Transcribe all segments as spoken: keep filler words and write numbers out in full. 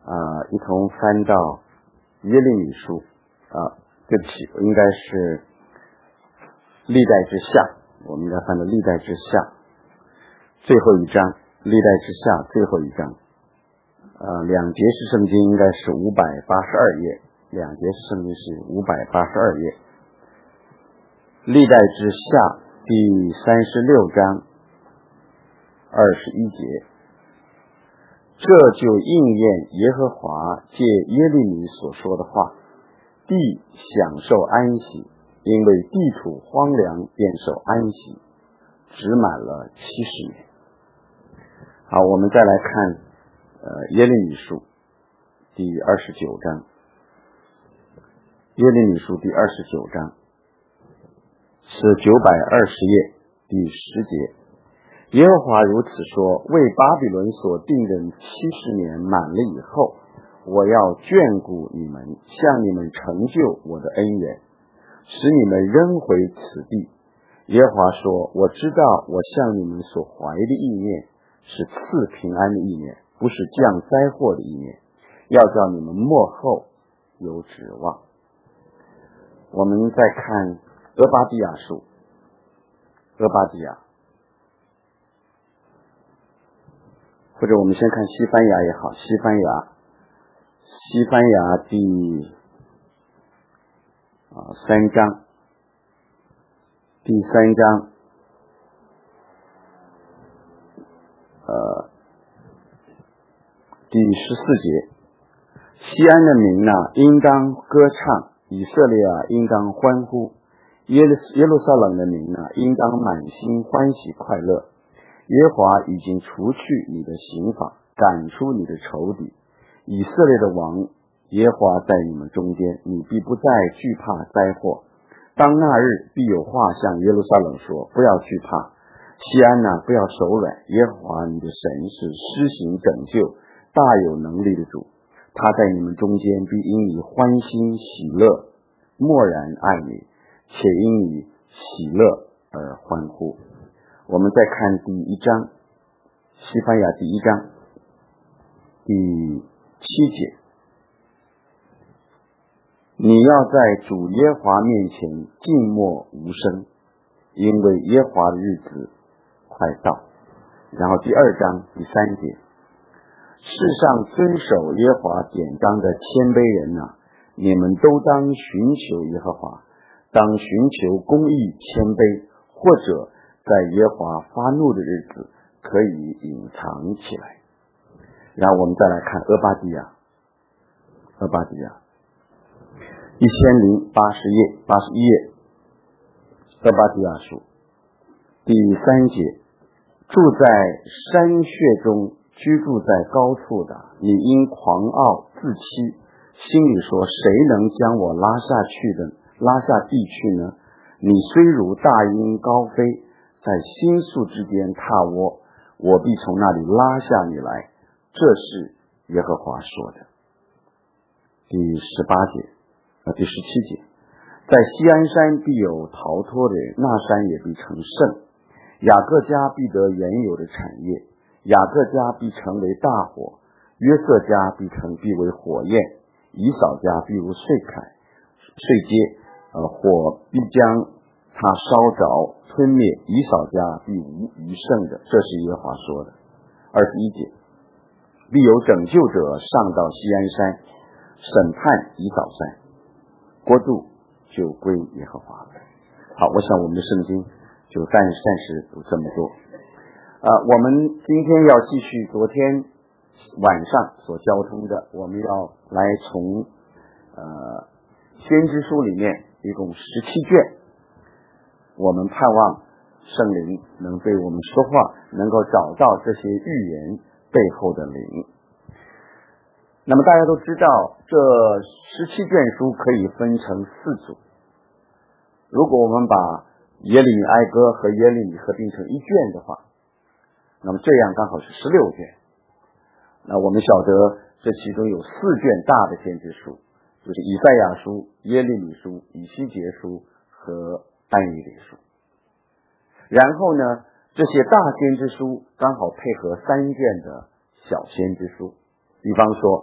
啊，一同翻到耶利米书啊，对不起，应该是历代之下，我们应该翻到历代之下最后一章，历代之下最后一章。呃，两节释圣经应该是五百八十二页，两节释圣经是五百八十二页。历代之下第三十六章二十一节，这就应验耶和华借耶利米所说的话，地享受安息，因为地土荒凉，便受安息，只满了七十年。好，我们再来看呃耶利米书第二十九章，耶利米书第二十九章是九百二十页第十节。耶和华如此说，为巴比伦所定的七十年满了以后，我要眷顾你们，向你们成就我的恩典，使你们扔回此地。耶和华说，我知道我向你们所怀的意念是赐平安的意念，不是降灾祸的意念，要叫你们末后有指望。我们再看俄巴底亚书，俄巴底亚，或者我们先看西班牙也好，西班牙，西班牙第啊三章，第三章，呃，第十四节，西安的民啊，应当歌唱；以色列啊，应当欢呼；耶路耶路撒冷的民啊，应当满心欢喜快乐。耶和华已经除去你的刑罚，赶出你的仇敌。以色列的王耶和华在你们中间，你必不再惧怕灾祸。当那日，必有话向耶路撒冷说，不要惧怕，西安哪，不要手软。耶和华你的神是施行拯救、大有能力的主，他在你们中间必因你欢欣喜乐，默然爱你，且因你喜乐而欢呼。我们再看第一章，西班牙第一章第七节，你要在主耶和华面前静默无声，因为耶和华的日子快到。然后第二章第三节，世上遵守耶和华典章的谦卑人啊，你们都当寻求耶和华，当寻求公义谦卑，或者在耶和华发怒的日子可以隐藏起来。然后我们再来看俄巴底亚，俄巴底亚一千零八十页八十一页，俄巴底亚书第三节，住在山穴中，居住在高处的，你因狂傲自欺，心里说，谁能将我拉下去的拉下地去呢？你虽如大鹰高飞，在星宿之间踏窝，我必从那里拉下你来，这是耶和华说的。第十八节呃，第十七节，在锡安山必有逃脱的人，那山也必成圣，雅各家必得原有的产业，雅各家必成为大火，约瑟家必成必为火焰，以扫家必如碎块碎秸，呃，火必将他烧着吞灭，以扫家必无余剩的，这是耶和华说的。二十一节，必有拯救者上到锡安山，审判以扫山，国度就归耶和华了。好，我想我们的圣经就暂暂时读这么多。呃，我们今天要继续昨天晚上所交通的，我们要来从呃先知书里面一共十七卷，我们盼望圣灵能对我们说话，能够找到这些预言背后的灵。那么大家都知道，这十七卷书可以分成四组。如果我们把耶利米哀歌和耶利米合并成一卷的话，那么这样刚好是十六卷。那我们晓得这其中有四卷大的先知书，就是以赛亚书、耶利米书、以西结书和但以理书。然后呢，这些大先知书刚好配合三卷的小先知书，比方说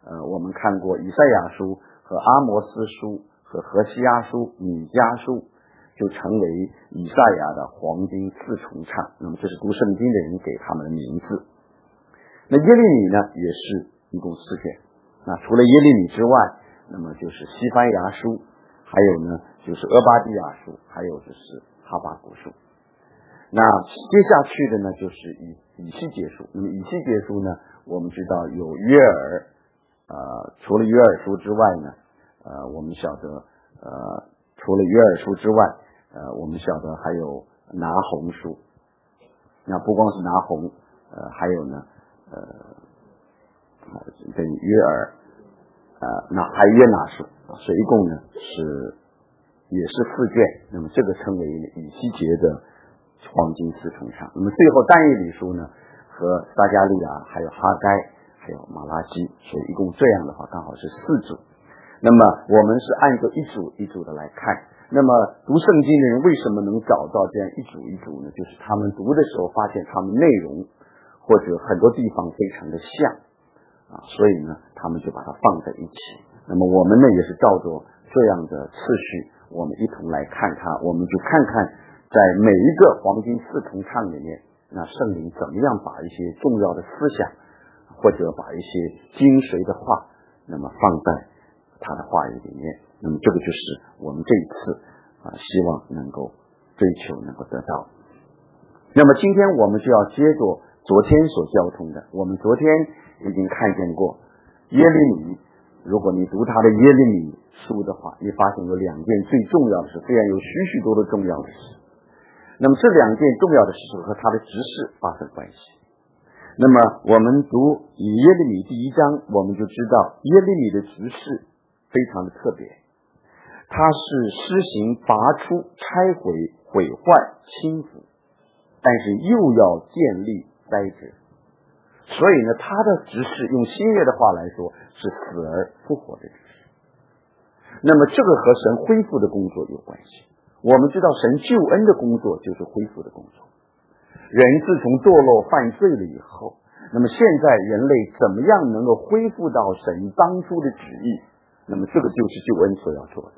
呃，我们看过以赛亚书和阿摩斯书和何西阿书、米迦书，就成为以赛亚的黄金四重唱。那么这是读圣经的人给他们的名字。那耶利米呢，也是一共四卷。那除了耶利米之外，那么就是西番雅书，还有呢就是俄巴底亚书，还有就是哈巴谷书。那接下去的呢就是以以西结书。那么以西结书呢，我们知道有约珥，呃，除了约珥书之外呢，呃，我们晓得，呃，除了约珥书之外，呃，我们晓得还有拿红书。那不光是拿红，呃，还有呢，呃，这约珥，呃，那还约拿书，所以一共呢是也是四卷。那么这个称为以西结的黄金四重唱。那么最后但以理书呢和撒迦利亚还有哈该还有马拉基，所以一共这样的话刚好是四组。那么我们是按照一组一组的来看。那么读圣经的人为什么能找到这样一组一组呢？就是他们读的时候发现他们内容或者很多地方非常的像啊，所以呢他们就把它放在一起。那么我们呢也是照着这样的次序，我们一同来看它。我们就看看在每一个黄金四重唱里面，那圣灵怎么样把一些重要的思想或者把一些精髓的话那么放在他的话语里面。那么这个就是我们这一次啊，希望能够追求能够得到。那么今天我们就要接着昨天所交通的。我们昨天已经看见过耶利米，如果你读他的耶利米书的话，你发现有两件最重要的事，虽然有许许多多重要的事，那么这两件重要的事和他的执事发生关系。那么我们读以耶利米第一章，我们就知道耶利米的执事非常的特别，他是施行拔出、拆毁、毁坏、倾覆，但是又要建立、栽植。所以呢，他的执事用新约的话来说是死而复活的执事。那么这个和神恢复的工作有关系。我们知道神救恩的工作就是恢复的工作。人自从堕落犯罪了以后，那么现在人类怎么样能够恢复到神当初的旨意，那么这个就是救恩所要做的。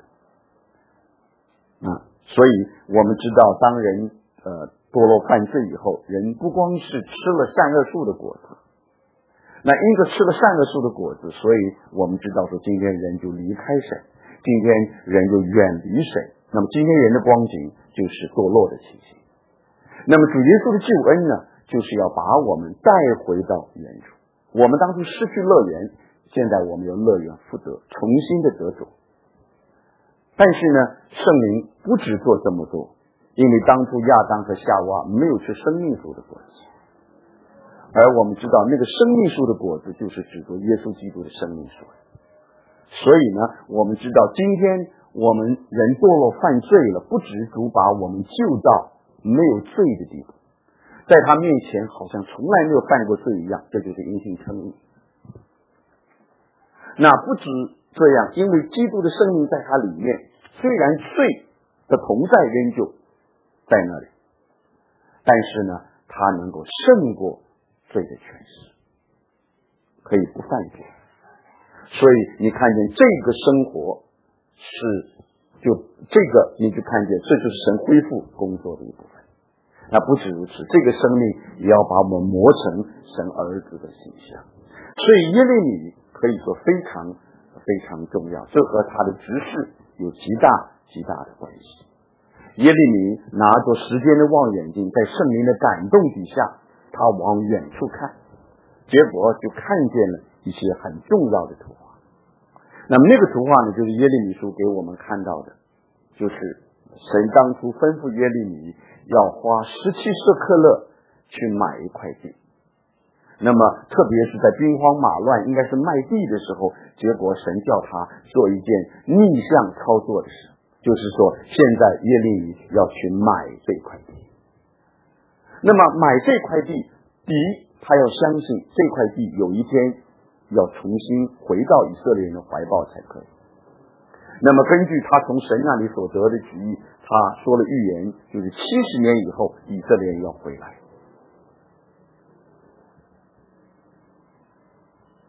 啊，所以我们知道当人呃堕落犯罪以后，人不光是吃了善恶树的果子，那因着吃了善恶树的果子，所以我们知道说今天人就离开神，今天人就远离神。那么今天人的光景就是堕落的情形。那么主耶稣的救恩呢，就是要把我们带回到原处。我们当初失去乐园，现在我们有乐园复得，重新的得着。但是呢，圣灵不只做这么多，因为当初亚当和夏娃没有吃生命树的果子，而我们知道那个生命树的果子就是指着耶稣基督的生命树。所以呢，我们知道今天我们人堕落犯罪了，不只主把我们救到没有罪的地步，在他面前好像从来没有犯过罪一样，这就是因信称义。那不止这样，因为基督的生命在他里面，虽然罪的同在仍旧在那里，但是呢，他能够胜过罪的权势，可以不犯罪。所以你看见这个生活是就这个你就看见这就是神恢复工作的一部分。那不止如此，这个生命也要把我们磨成神儿子的形象。所以耶利米可以说非常非常重要，这和他的执事有极大极大的关系。耶利米拿着时间的望远镜，在圣灵的感动底下，他往远处看，结果就看见了一些很重要的图画。那么那个图画呢，就是耶利米书给我们看到的，就是神当初吩咐耶利米要花十七舍克勒去买一块地。那么特别是在兵荒马乱，应该是卖地的时候，结果神叫他做一件逆向操作的事，就是说现在耶利米要去买这块地。那么买这块地，第一他要相信这块地有一天要重新回到以色列人的怀抱才可以。那么根据他从神那里所得的旨意，他说了预言，就是七十年以后以色列人要回来。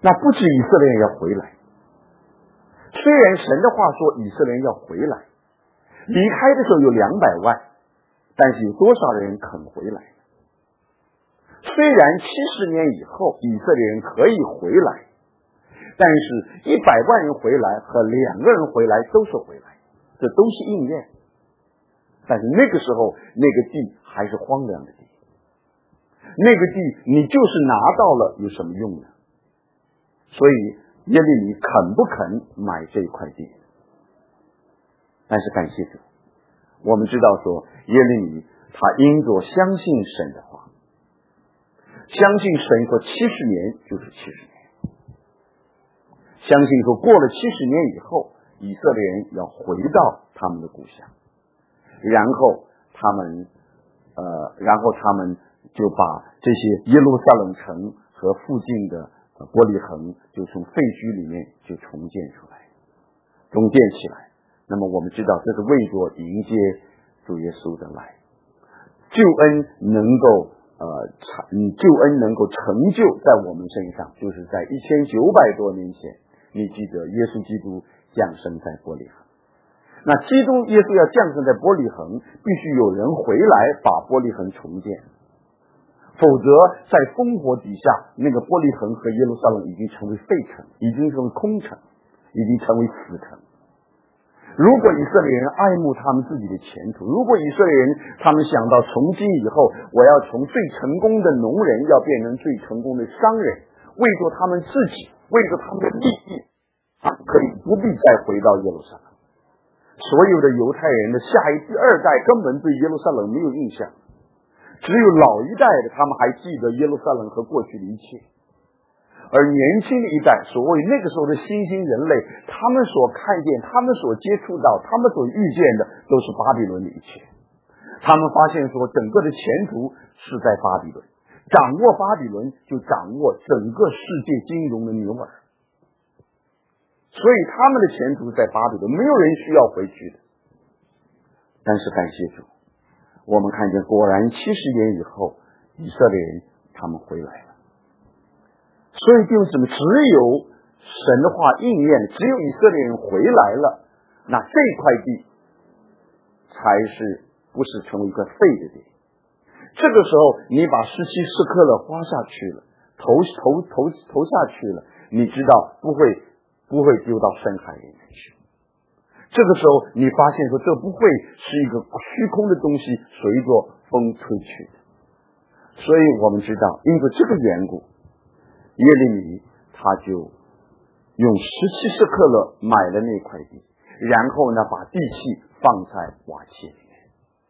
那不止以色列人要回来，虽然神的话说以色列人要回来，离开的时候有两百万，但是有多少人肯回来？虽然七十年以后以色列人可以回来，但是一百万人回来和两个人回来都是回来，这都是应验。但是那个时候那个地还是荒凉的地，那个地你就是拿到了有什么用呢？所以耶利米肯不肯买这一块地？但是感谢主，我们知道说耶利米他因着相信神的话，相信神说七十年就是七十年，相信说过了七十年以后以色列人要回到他们的故乡，然后他们呃，然后他们就把这些耶路撒冷城和附近的伯利恒就从废墟里面就重建出来，重建起来。那么我们知道这是为着迎接主耶稣的来，救恩能够呃，救恩能够成就在我们身上，就是在一千九百多年前，你记得耶稣基督降生在伯利恒。那基督耶稣要降生在伯利恒，必须有人回来把伯利恒重建，否则在烽火底下，那个伯利恒和耶路撒冷已经成为废城，已经成为空城，已经成为死城。如果以色列人爱慕他们自己的前途，如果以色列人他们想到从今以后我要从最成功的农人要变成最成功的商人，为着他们自己，为着他们的利益，他们可以不必再回到耶路撒冷。所有的犹太人的下一第二代根本对耶路撒冷没有印象，只有老一代的他们还记得耶路撒冷和过去的一切。而年轻的一代，所谓那个时候的新兴人类，他们所看见，他们所接触到，他们所遇见的都是巴比伦的一切。他们发现说整个的前途是在巴比伦，掌握巴比伦就掌握整个世界金融的牛耳，所以他们的前途在巴比伦，没有人需要回去的。但是感谢主，我们看见果然七十年以后以色列人他们回来了。所以就是什么？只有神的话应验，只有以色列人回来了，那这块地才是不是成为一块废的地。这个时候你把十七四克勒花下去了，投投投投下去了，你知道不会不会丢到深海里面去。这个时候你发现说这不会是一个虚空的东西随着风吹去的。所以我们知道因为这个缘故，耶利米他就用十七舍客勒买了那块地，然后呢把地契放在瓦器里面。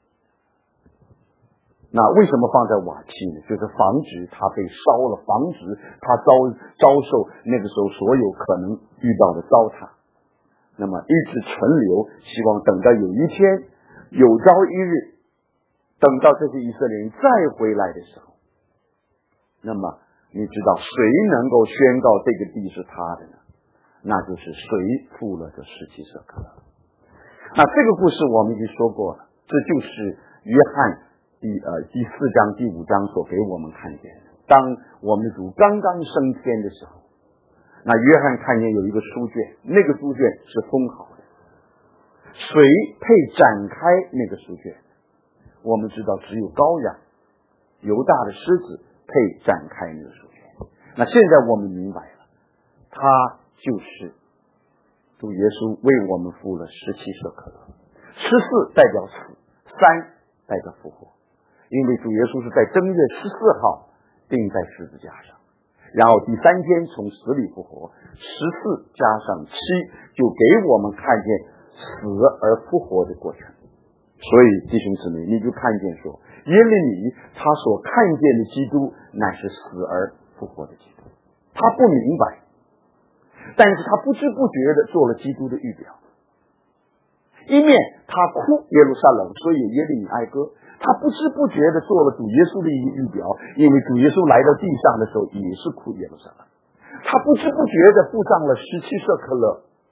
那为什么放在瓦器呢？就是防止它被烧了，防止它遭遭受那个时候所有可能遇到的糟蹋。那么一直存留，希望等到有一天有朝一日，等到这些以色列人再回来的时候，那么你知道谁能够宣告这个地是他的呢？那就是谁付了这十七舍客勒。那这个故事我们已经说过了，这就是约翰第呃第四章第五章所给我们看见的。当我们的主刚刚升天的时候，那约翰看见有一个书卷，那个书卷是封好的，谁配展开那个书卷？我们知道只有羔羊犹大的狮子配展开那个书卷。那现在我们明白了，他就是主耶稣为我们付了十七舍客勒。十四代表死，三代表复活，因为主耶稣是在正月十四号钉在十字架上，然后第三天从死里复活，十四加上七就给我们看见死而复活的过程。所以弟兄姊妹，你就看见说耶利米他所看见的基督乃是死而复活的基督，他不明白，但是他不知不觉的做了基督的预表。一面他哭耶路撒冷，所以耶利米哀歌，他不知不觉的做了主耶稣的一个预表，因为主耶稣来到地上的时候也是哭耶路撒冷。他不知不觉的付上了十七舍客勒，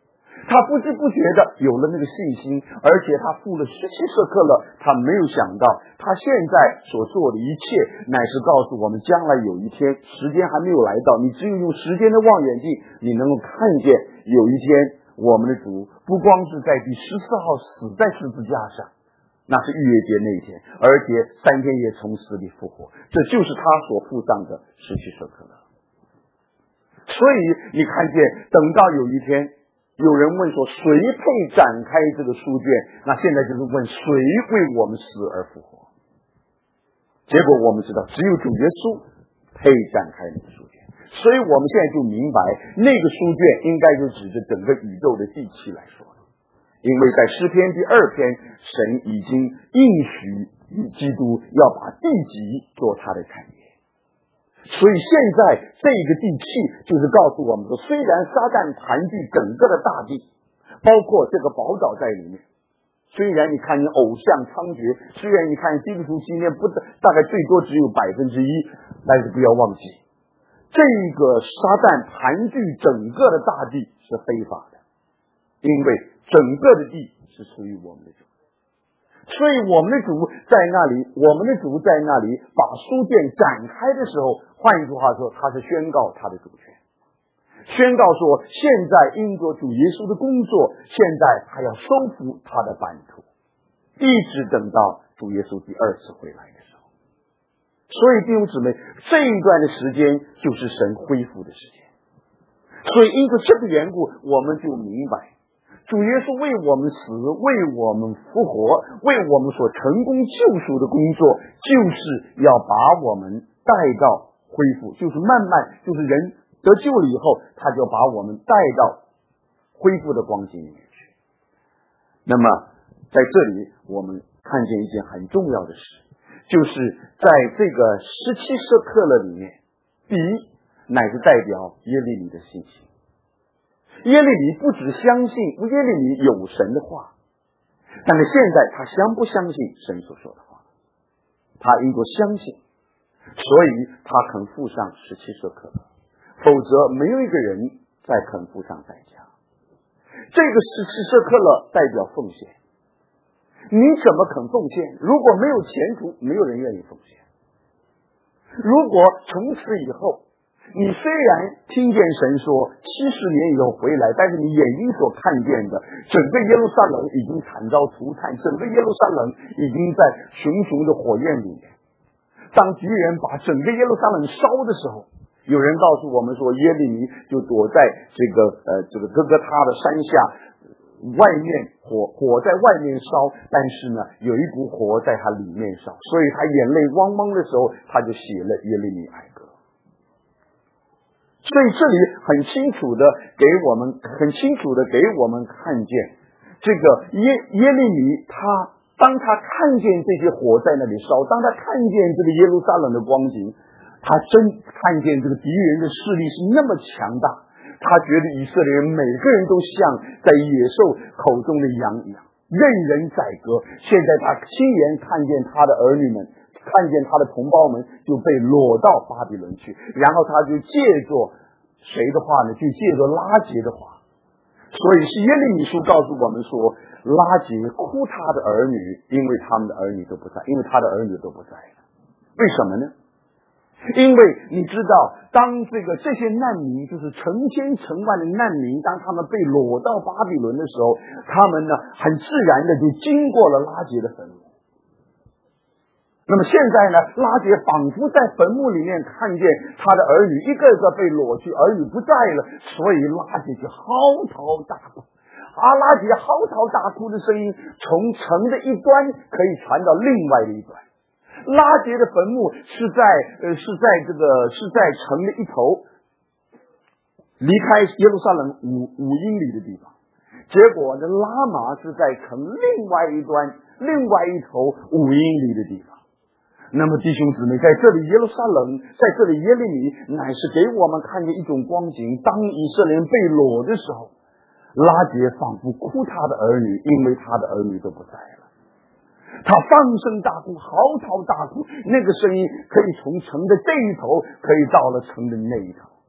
他不知不觉的有了那个信心，而且他付了十七舍客勒，他没有想到他现在所做的一切乃是告诉我们，将来有一天时间还没有来到，你只有用时间的望远镜，你能够看见有一天我们的主不光是在第十四号死在十字架上，那是逾越节那一天，而且三天也从死里复活，这就是他所付上的十七舍客勒。所以你看见等到有一天有人问说谁配展开这个书卷，那现在就是问谁为我们死而复活。结果我们知道只有主耶稣配展开那个书卷，所以我们现在就明白那个书卷应该就指着整个宇宙的第七来说了。因为在诗篇第二篇，神已经应许基督要把地极做他的产业，所以现在这个地气就是告诉我们说，虽然撒旦盘踞整个的大地，包括这个宝岛在里面，虽然你看见偶像猖獗，虽然你看基督徒今天不大概最多只有百分之一，但是不要忘记，这个撒旦盘踞整个的大地是非法的，因为整个的地是属于我们的主，所以我们的主在那里，我们的主在那里把书卷展开的时候，换一句话说，他是宣告他的主权，宣告说现在因着主耶稣的工作，现在他要收复他的版图，一直等到主耶稣第二次回来的时候。所以弟兄姊妹，这一段的时间就是神恢复的时间。所以因着这个缘故，我们就明白主耶稣为我们死，为我们复活，为我们所成功救赎的工作，就是要把我们带到恢复，就是慢慢就是人得救了以后，他就把我们带到恢复的光景里面去。那么在这里我们看见一件很重要的事，就是在这个十七舍客勒里面，第一乃是代表耶利米的信心。耶利米不只相信耶利米有神的话，但是现在他相不相信神所说的话，他因着相信，所以他肯付上十七舍客勒，否则没有一个人再肯付上代价。这个十七舍客勒代表奉献，你怎么肯奉献？如果没有前途，没有人愿意奉献。如果从此以后你虽然听见神说七十年以后回来，但是你眼睛所看见的整个耶路撒冷已经惨遭涂炭，整个耶路撒冷已经在熊熊的火焰里面。当敌人把整个耶路撒冷烧的时候，有人告诉我们说，耶利米就躲在这个呃这个哥哥他的山下，外面火火在外面烧，但是呢有一股火在他里面烧，所以他眼泪汪汪的时候，他就写了耶利米哀歌。所以这里很清楚的给我们很清楚的给我们看见，这个耶耶利米他当他看见这些火在那里烧，当他看见这个耶路撒冷的光景，他真看见这个敌人的势力是那么强大，他觉得以色列人每个人都像在野兽口中的羊一样，任人宰割。现在他亲眼看见他的儿女们，看见他的同胞们就被掳到巴比伦去，然后他就借着谁的话呢？就借着拉结的话。所以是耶利米书告诉我们说，拉结哭他的儿女，因为他们的儿女都不在，因为他的儿女都不在了。为什么呢？因为你知道，当这个这些难民，就是成千成万的难民，当他们被掳到巴比伦的时候，他们呢很自然的就经过了拉结的坟墓。那么现在呢，拉结仿佛在坟墓里面看见他的儿女一个个被掳去，儿女不在了，所以拉结就嚎啕大哭。啊，拉结嚎啕大哭的声音从城的一端可以传到另外的一端。拉结的坟墓是在呃是在这个是在城的一头，离开耶路撒冷五五英里的地方。结果呢，拉玛是在城另外一端，另外一头五英里的地方。那么弟兄姊妹，在这里耶路撒冷，在这里耶利米乃是给我们看见一种光景，当以色列人被掳的时候，拉结仿佛哭他的儿女，因为他的儿女都不在了。他放声大哭，嚎啕大哭，那个声音可以从城的这一头可以到了城的那一头。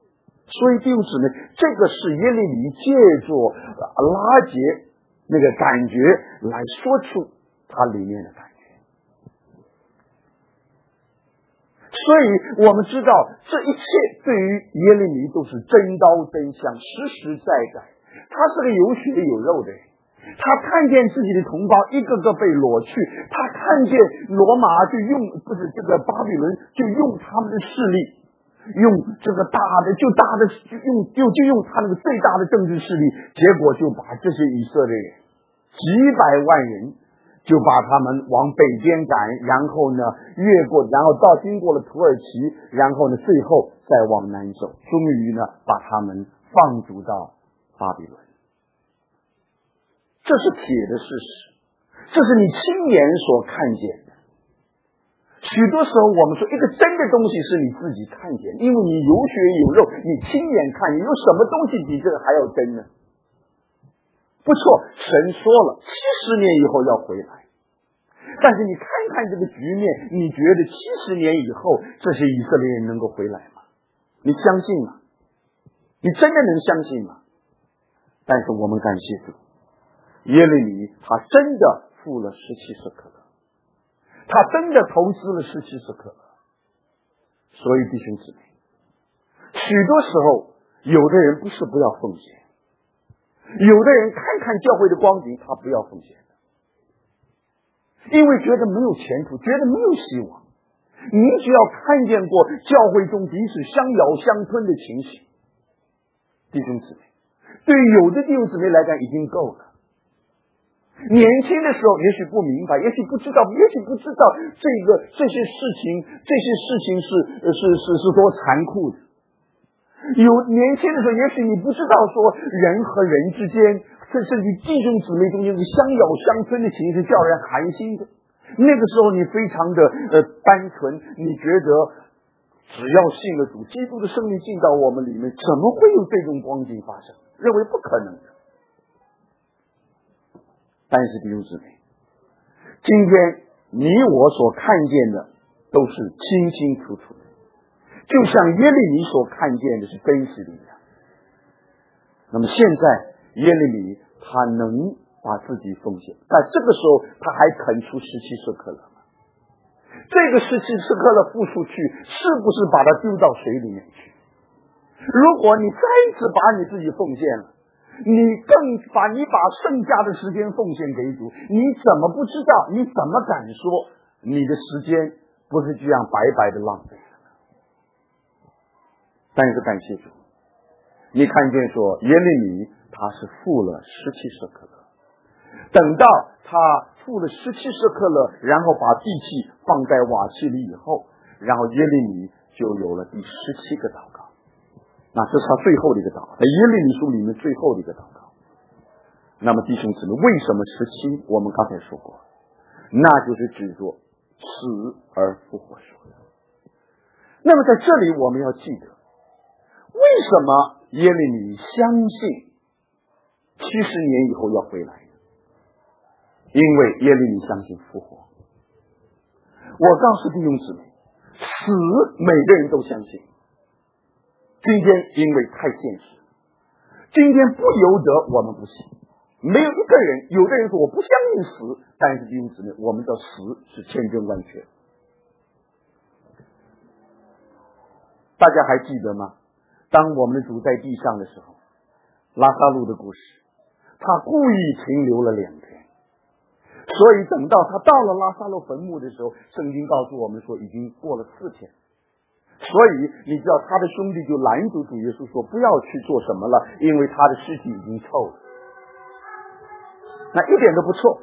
所以弟兄姊妹，这个是耶利米借助拉结那个感觉来说出他里面的感觉。所以我们知道这一切对于耶利米都是真刀真枪，实实在在。他是个有血有肉的人，他看见自己的同胞一个个被掳去，他看见罗马就用不是这个巴比伦就用他们的势力，用这个大的就大的就用就就用他那个最大的政治势力，结果就把这些以色列人几百万人就把他们往北边赶，然后呢越过，然后到经过了土耳其，然后呢最后再往南走，终于呢把他们放逐到巴比伦。这是铁的事实，这是你亲眼所看见的。许多时候我们说一个真的东西是你自己看见，因为你有血有肉，你亲眼看见，有什么东西比这个还要真呢？不错，神说了七十年以后要回来，但是你看看这个局面，你觉得七十年以后这些以色列人能够回来吗？你相信吗？你真的能相信吗？但是我们感谢主，耶利米他真的付了十七舍客勒，他真的投资了十七舍客勒。所以弟兄姊妹，许多时候有的人不是不要奉献，有的人看看教会的光景他不要奉献的，因为觉得没有前途，觉得没有希望。你只要看见过教会中彼此相咬相吞的情形，弟兄姊妹，对于有的弟兄姊妹来讲已经够了。年轻的时候也许不明白，也许不知道，也许不知道这个这些事情这些事情是是是是多残酷的。有年轻的时候也许你不知道说人和人之间，甚至弟兄姊妹中间是相咬相吞的情是叫人寒心的。那个时候你非常的呃单纯，你觉得只要信了主，基督的生命进到我们里面，怎么会有这种光景发生？认为不可能的。但是弟兄姊妹，今天你我所看见的都是清清楚楚的，就像耶利米所看见的是真实的一样。那么现在耶利米他能把自己奉献，但这个时候他还肯出十七舍客勒吗？这个十七舍客勒付出去，是不是把它丢到水里面去？如果你再一次把你自己奉献了，你更把你把剩下的时间奉献给主，你怎么不知道？你怎么敢说你的时间不是这样白白的浪费了呢？但是感谢主，你看见说耶利米他是付了十七舍客勒，等到他付了十七舍客勒，然后把地契放在瓦器里以后，然后耶利米就有了第十七个祷告。那这是他最后的一个祷告，在耶利米书里面最后的一个祷告。那么弟兄姊妹，为什么十七？我们刚才说过，那就是指着死而复活说的。那么在这里我们要记得，为什么耶利米相信七十年以后要回来呢？因为耶利米相信复活。我告诉弟兄姊妹，死每个人都相信。今天因为太现实，今天不由得我们不信，没有一个人，有的人说我不相信死，但是弟兄姊妹，我们的死是千真万确。大家还记得吗？当我们的主在地上的时候，拉撒路的故事，他故意停留了两天，所以等到他到了拉撒路坟墓的时候，圣经告诉我们说已经过了四天。所以你知道他的兄弟就拦住主耶稣说不要去做什么了，因为他的尸体已经臭了。那一点都不错，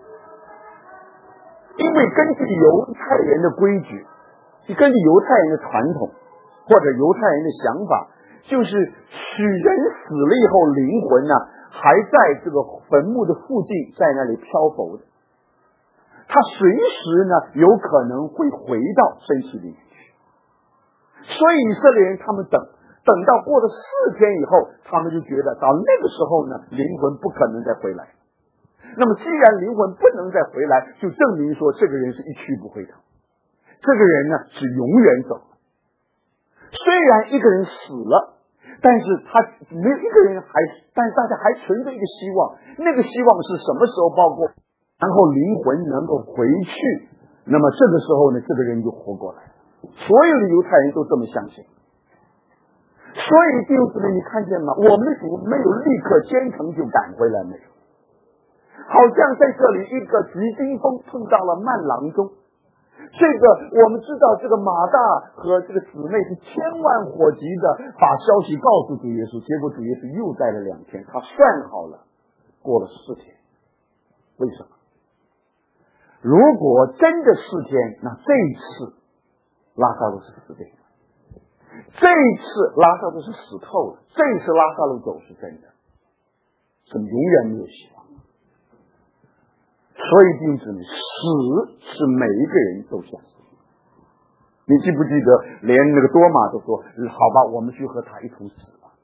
因为根据犹太人的规矩，根据犹太人的传统或者犹太人的想法，就是使人死了以后灵魂呢还在这个坟墓的附近，在那里漂浮的，他随时呢有可能会回到身体里面。所以以色列人他们等等到过了四天以后，他们就觉得到那个时候呢灵魂不可能再回来。那么既然灵魂不能再回来，就证明说这个人是一去不回头，这个人呢是永远走了。虽然一个人死了， 但是他没有一个人还，但是大家还存着一个希望，那个希望是什么时候包括，然后灵魂能够回去，那么这个时候呢，这个人就活过来了。所有的犹太人都这么相信。所以弟兄姊妹，你看见吗？我们的主没有立刻兼程就赶回来，没有，好像在这里一个急惊风碰到了慢郎中。这个我们知道，这个马大和这个姊妹是千万火急的把消息告诉主耶稣，结果主耶稣又待了两天，他算好了，过了四天。为什么？如果真的四天，那这一次拉撒路是死定了，这一次拉撒路是死透了，这一次拉撒路走是真的，是永远没有希望。所以弟兄姊妹，死是每一个人都相信。你记不记得，连那个多马都说：“好吧，我们去和他一同死吧。”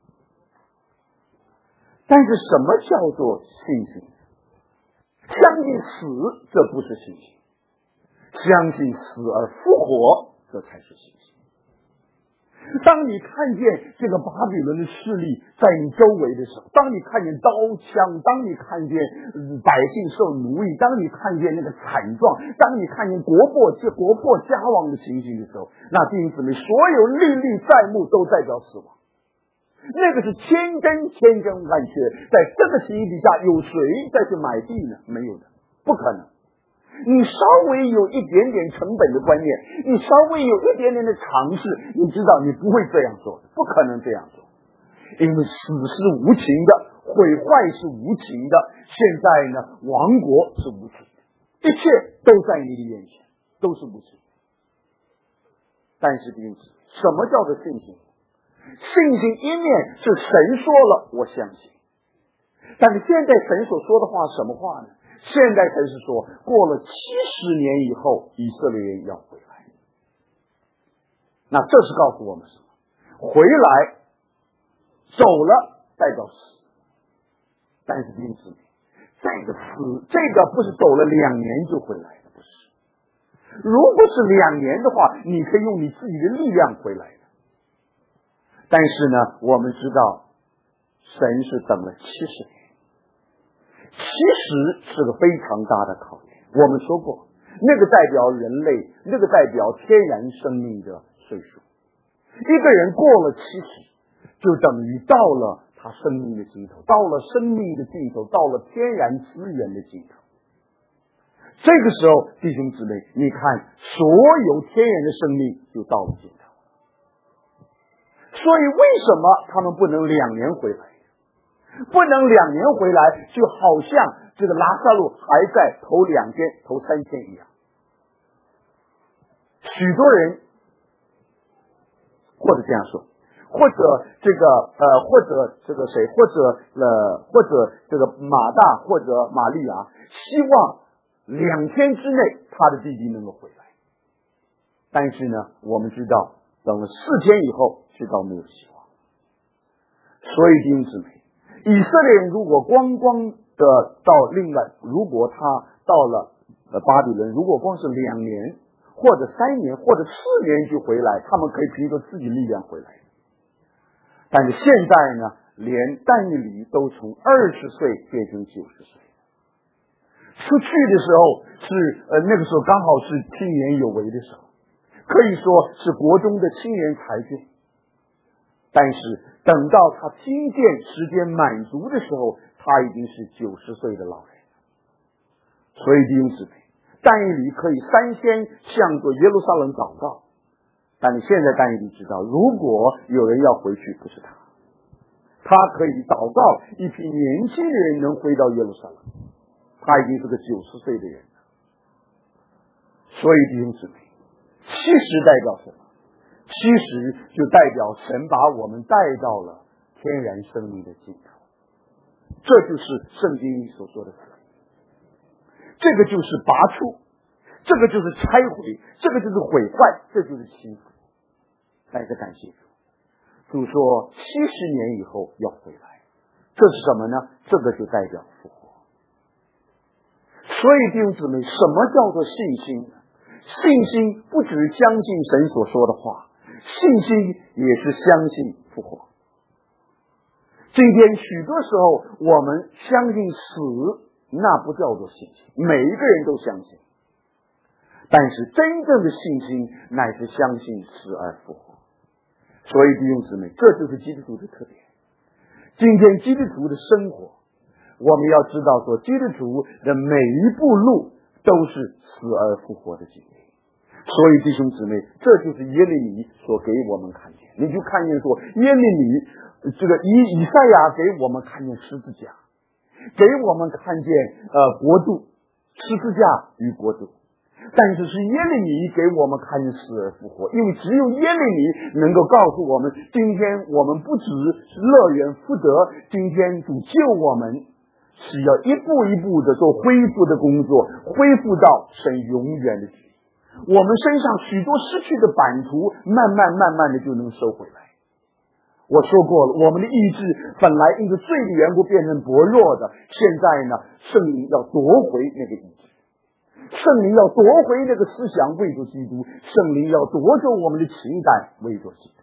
但是什么叫做信心？相信死，这不是信心；相信死而复活，这才是信心。当你看见这个巴比伦的势力在你周围的时候，当你看见刀枪，当你看见百姓受奴役，当你看见那个惨状，当你看见国破这国破家亡的情形的时候，那弟兄姊妹，所有历历在目都代表死亡。那个是千真千真万确，在这个情形底下，有谁再去买地呢？没有的，不可能。你稍微有一点点成本的观念，你稍微有一点点的尝试，你知道你不会这样做的，不可能这样做，因为死是无情的，毁坏是无情的，现在呢，亡国是无情的，一切都在你的眼前，都是无情的。但是弟兄姊妹，什么叫做信心？信心一面是神说了，我相信。但是现在神所说的话什么话呢？现在神是说，过了七十年以后，以色列人要回来。那这是告诉我们什么？回来走了代表死，但是弟兄姊妹，这个死，这个不是走了两年就回来的，不是。如果是两年的话，你可以用你自己的力量回来的。但是呢，我们知道，神是等了七十年。其实是个非常大的考验。我们说过，那个代表人类，那个代表天然生命的岁数。一个人过了七十，就等于到了他生命的尽头，到了生命的尽头，到了天然资源的尽头。这个时候，弟兄姊妹，你看，所有天然的生命就到了尽头。所以，为什么他们不能两年回来？不能两年回来，就好像这个拉撒路还在头两天、头三天一样。许多人，或者这样说，或者这个呃，或者这个谁，或者呃，或者这个马大或者玛利亚，希望两天之内他的弟弟能够回来。但是呢，我们知道，等了四天以后，知道没有希望。所以弟兄姊妹，以色列人如果光光的到另外，如果他到了呃巴比伦，如果光是两年或者三年或者四年就回来，他们可以凭着自己力量回来。但是现在呢，连但以理都从二十岁变成九十岁，出去的时候是呃那个时候刚好是青年有为的时候，可以说是国中的青年才俊。但是等到他听见时间满足的时候，他已经是九十岁的老人。所以弟兄姊妹，但以理可以三先向着耶路撒冷祷告，但是现在但以理知道，如果有人要回去，不是他，他可以祷告一批年轻的人能回到耶路撒冷，他已经是个九十岁的人了。所以弟兄姊妹，七十代表什么？其实就代表神把我们带到了天然生命的尽头，这就是圣经里所说的死，这个就是拔出，这个就是拆毁，这个就是毁坏，这就是欺负。但是感谢主，主说七十年以后要回来，这是什么呢？这个就代表复活。所以弟兄姊妹，什么叫做信心呢？信心不只相信神所说的话，信心也是相信复活。 今天许多时候我们相信死，那不叫做信心，每一个人都相信，但是真正的信心乃是相信死而复活。所以弟兄姊妹，这就是基督徒的特点。今天基督徒的生活，我们要知道说，基督徒的每一步路都是死而复活的经历。所以弟兄姊妹，这就是耶利米所给我们看见。你就看见说，耶利米这个以以赛亚给我们看见十字架，给我们看见呃国度，十字架与国度。但是是耶利米给我们看见死而复活，因为只有耶利米能够告诉我们，今天我们不只是乐园福德，今天主救我们是要一步一步的做恢复的工作，恢复到神永远的旨意。我们身上许多失去的版图，慢慢慢慢的就能收回来。我说过了，我们的意志本来因着罪的缘故变成薄弱的，现在呢，圣灵要夺回那个意志，圣灵要夺回那个思想，为着基督；圣灵要夺走我们的情感，为着基督。